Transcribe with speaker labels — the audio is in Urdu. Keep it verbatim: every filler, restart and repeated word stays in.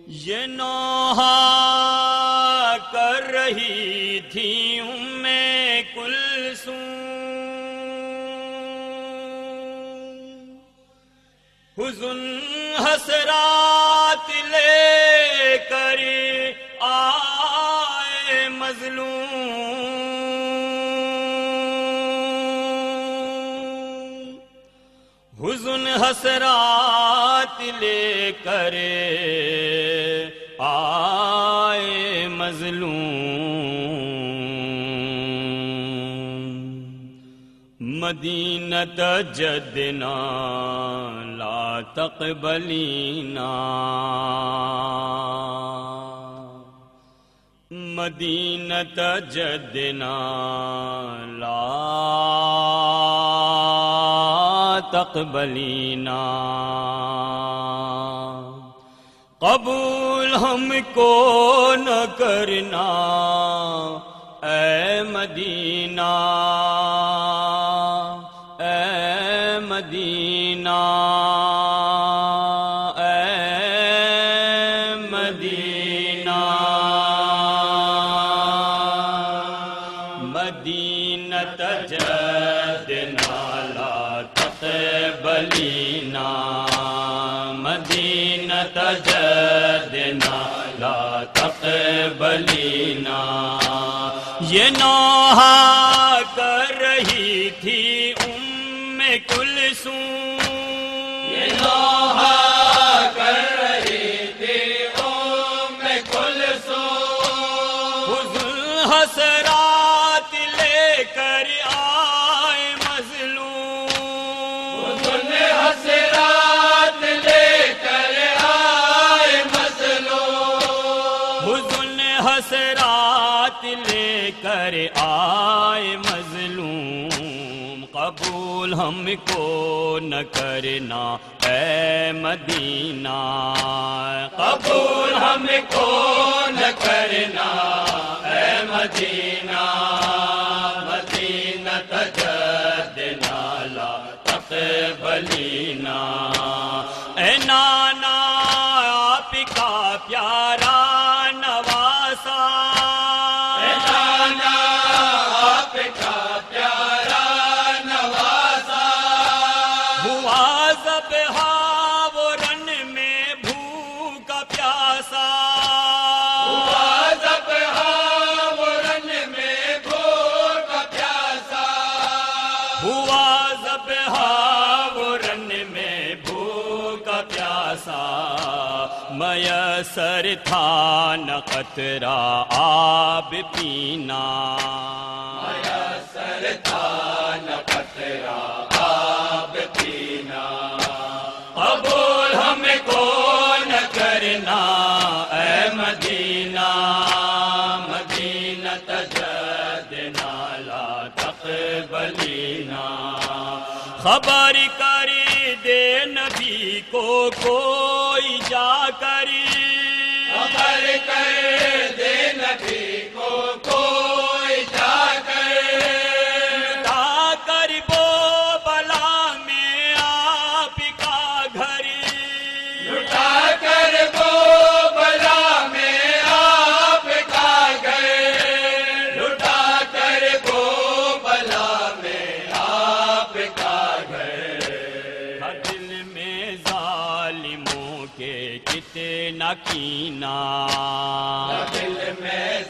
Speaker 1: یہ نوحہ کر رہی تھی ام کلثوم، حزن حسرات لے کر آئے مظلوم، حزن حسرات لے کر آئے مظلوم، مدینۃ جدنا لا تقبلینا، مدینۃ جدنا لا تقبلینا، قبول ہم کو نہ کرنا اے مدینہ، اے مدینہ، اے مدینہ، مدینۃ جدنا لا تقبلینا، مدینۃ جدنا لا تقبلینا، یہ نوحہ کر رہی تھی ام کلثوم،
Speaker 2: یہ نوحہ کر رہی تھی ام کلثوم،
Speaker 1: حزن حسرات لے کر آئے مظلوم،
Speaker 2: حزن حسرات لے کر آئے مظلوم،
Speaker 1: حزن حسرات لے کر آئے مظلوم، قبول ہم کو نہ کرنا اے مدینہ،
Speaker 2: قبول ہم کو نہ کرنا اے مدینہ، مدینۃ جدنا لا تقبلینا،
Speaker 1: اے نانا آپ کا پیارا نواسا،
Speaker 2: اے نانا آپ کا پیارا نواسا،
Speaker 1: ہوا ذبحہ وہ رن میں بھوکا پیاسا،
Speaker 2: ہوا ذبحہ وہ رن میں بھوکا پیاسا،
Speaker 1: ہوا ذبحہ وہ رن میں بھوکا پیاسا، میسر تھا نہ قطرہ آب پینا،
Speaker 2: میسر تھا نہ قطرہ آب پینا، قبول ہم کو نہ کرنا اے مدینہ، مدینۃ جدنا لا تقبلینا،
Speaker 1: خبر کر دے نبی کو کوئی جا کر،
Speaker 2: خبر کر دے نبی کو کوئی جا کر،
Speaker 1: تا کر وہ بلا میں آپ کا گھر،
Speaker 2: لٹا کر وہ بلا میں آپ کا گھر، لٹا کر وہ بلا میں آپ کا گھر،
Speaker 1: دل میں ظالموں کے کتنا کینہ،
Speaker 2: دل میں